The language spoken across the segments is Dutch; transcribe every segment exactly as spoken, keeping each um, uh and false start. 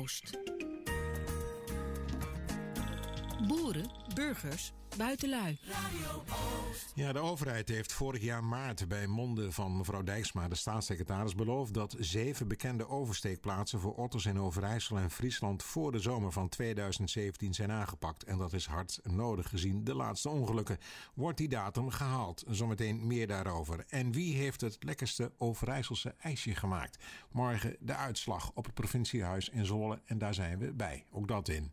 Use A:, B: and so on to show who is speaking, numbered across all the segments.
A: Oost. Boeren, burgers, buitenlui. Radio Oost.
B: Ja, de overheid heeft vorig jaar maart bij monden van mevrouw Dijksma, de staatssecretaris, beloofd dat zeven bekende oversteekplaatsen voor otters in Overijssel en Friesland voor de zomer van tweeduizend zeventien zijn aangepakt. En dat is hard nodig gezien de laatste ongelukken. Wordt die datum gehaald? Zometeen meer daarover. En wie heeft het lekkerste Overijsselse ijsje gemaakt? Morgen de uitslag op het provinciehuis in Zwolle en daar zijn we bij. Ook dat in.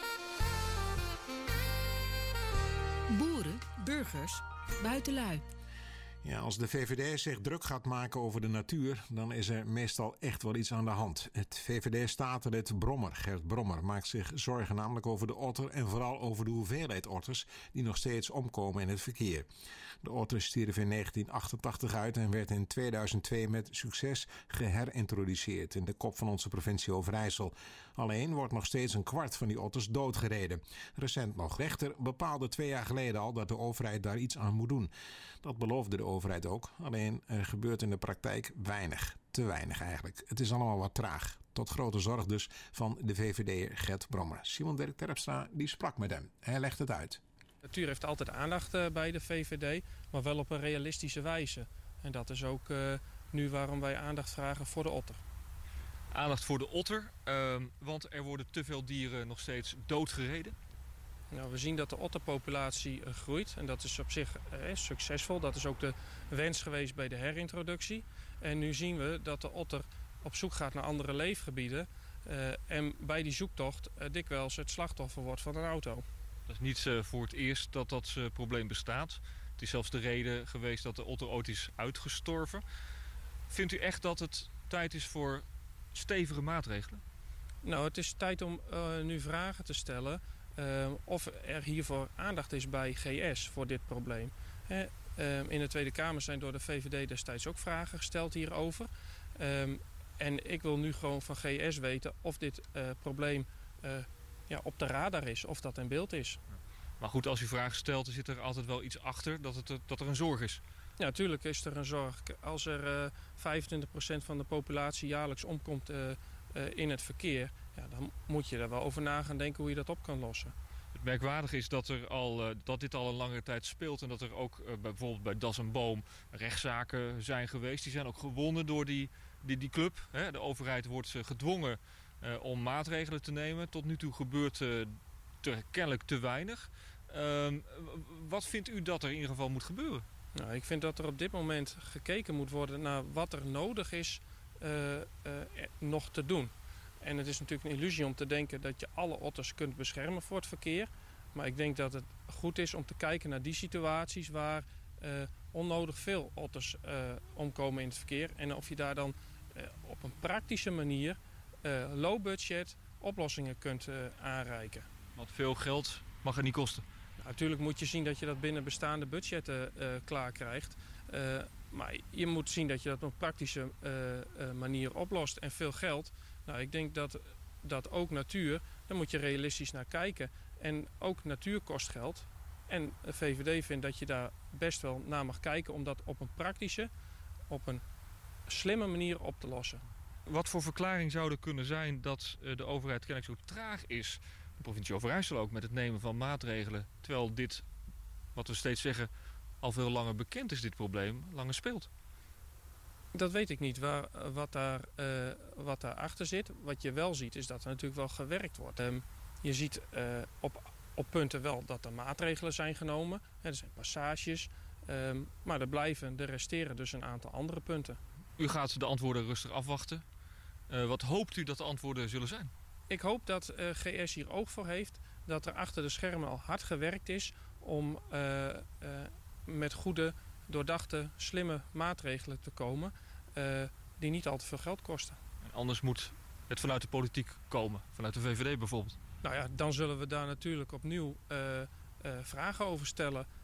A: Boeren, burgers, buitenlui.
B: Ja, als de V V D zich druk gaat maken over de natuur, dan is er meestal echt wel iets aan de hand. Het V V D-statenlid Brommer, Gert Brommer, maakt zich zorgen namelijk over de otter en vooral over de hoeveelheid otters die nog steeds omkomen in het verkeer. De otter stierf in negentien achtentachtig uit en werd in tweeduizend twee met succes geherintroduceerd in de kop van onze provincie Overijssel. Alleen wordt nog steeds een kwart van die otters doodgereden. Recent nog. Rechter bepaalde twee jaar geleden al dat de overheid daar iets aan moet doen. Dat beloofde de overheid ook. Alleen er gebeurt in de praktijk weinig. Te weinig eigenlijk. Het is allemaal wat traag. Tot grote zorg dus van de V V D'er Gert Brommer. Simon Dirk Terpstra die sprak met hem. Hij legt het uit.
C: Natuur heeft altijd aandacht bij de V V D, maar wel op een realistische wijze. En dat is ook uh, nu waarom wij aandacht vragen voor de otter.
D: Aandacht voor de otter, uh, want er worden te veel dieren nog steeds doodgereden.
C: Nou, we zien dat de otterpopulatie uh, groeit en dat is op zich uh, succesvol. Dat is ook de wens geweest bij de herintroductie. En nu zien we dat de otter op zoek gaat naar andere leefgebieden. Uh, en bij die zoektocht uh, dikwijls het slachtoffer wordt van een auto.
D: Dat is niet uh, voor het eerst dat dat uh, probleem bestaat. Het is zelfs de reden geweest dat de otter ooit is uitgestorven. Vindt u echt dat het tijd is voor stevige maatregelen?
C: Nou, het is tijd om uh, nu vragen te stellen uh, of er hiervoor aandacht is bij G S voor dit probleem. He, uh, in de Tweede Kamer zijn door de V V D destijds ook vragen gesteld hierover. Um, en ik wil nu gewoon van G S weten of dit uh, probleem uh, ja, op de radar is, of dat in beeld is.
D: Maar goed, als u vragen stelt, dan zit er altijd wel iets achter dat, het, dat er een zorg is.
C: Ja, natuurlijk is er een zorg. Als er uh, vijfentwintig procent van de populatie jaarlijks omkomt uh, uh, in het verkeer, ja, dan moet je er wel over na gaan denken hoe je dat op kan lossen.
D: Het merkwaardige is dat, er al, uh, dat dit al een langere tijd speelt en dat er ook uh, bijvoorbeeld bij Das en Boom rechtszaken zijn geweest. Die zijn ook gewonnen door die, die, die club. Hè. De overheid wordt uh, gedwongen uh, om maatregelen te nemen. Tot nu toe gebeurt uh, te, kennelijk te weinig. Uh, wat vindt u dat er in ieder geval moet gebeuren?
C: Nou, ik vind dat er op dit moment gekeken moet worden naar wat er nodig is uh, uh, nog te doen. En het is natuurlijk een illusie om te denken dat je alle otters kunt beschermen voor het verkeer. Maar ik denk dat het goed is om te kijken naar die situaties waar uh, onnodig veel otters uh, omkomen in het verkeer. En of je daar dan uh, op een praktische manier uh, low budget oplossingen kunt uh, aanreiken.
D: Want veel geld mag het niet kosten.
C: Nou, natuurlijk moet je zien dat je dat binnen bestaande budgetten uh, klaar krijgt. Uh, maar je moet zien dat je dat op een praktische uh, uh, manier oplost. En veel geld, nou, ik denk dat, dat ook natuur, daar moet je realistisch naar kijken. En ook natuur kost geld. En de V V D vindt dat je daar best wel naar mag kijken om dat op een praktische, op een slimme manier op te lossen.
D: Wat voor verklaring zou er kunnen zijn dat de overheid kennelijk zo traag is, de provincie Overijssel ook, met het nemen van maatregelen, terwijl dit, wat we steeds zeggen, al veel langer bekend is, dit probleem, langer speelt?
C: Dat weet ik niet, waar, wat, daar, uh, wat daarachter zit. Wat je wel ziet is dat er natuurlijk wel gewerkt wordt. Um, je ziet uh, op, op punten wel dat er maatregelen zijn genomen. Er zijn passages, um, maar er blijven, er resteren dus een aantal andere punten.
D: U gaat de antwoorden rustig afwachten. Uh, wat hoopt u dat de antwoorden zullen zijn?
C: Ik hoop dat uh, G S hier oog voor heeft. Dat er achter de schermen al hard gewerkt is om uh, uh, met goede, doordachte, slimme maatregelen te komen. Uh, die niet al te veel geld kosten.
D: En anders moet het vanuit de politiek komen. Vanuit de V V D bijvoorbeeld.
C: Nou ja, dan zullen we daar natuurlijk opnieuw uh, uh, vragen over stellen.